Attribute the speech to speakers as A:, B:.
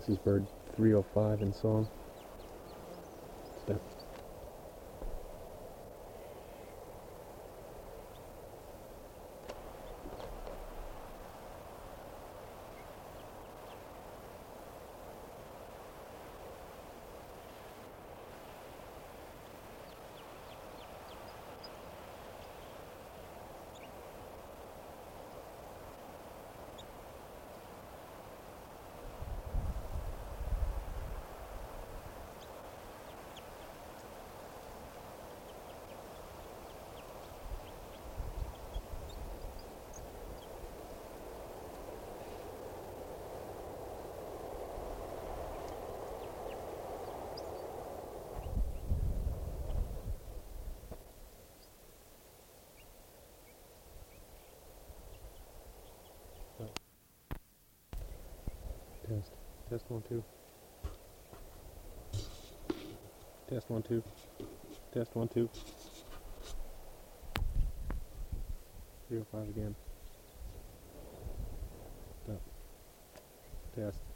A: This is bird 305 in song. Step. Test. Test 1 2. Test 1 2. Test 1 2. 305 again. Stop. Test.